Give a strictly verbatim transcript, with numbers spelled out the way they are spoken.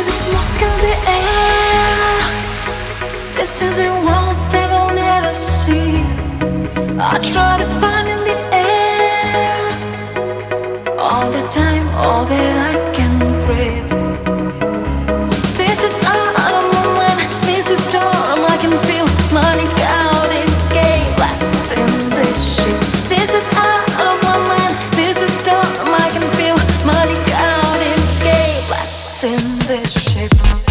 There's a smoke in the air. This is a world that I'll never see. I try to find in the air all the time, all that I can breathe. This is out of my mind. This is storm I can feel. Money out in game. Let's in this shit. This is out of my mind. This is storm I can feel. Money out in game. Let's in this ship.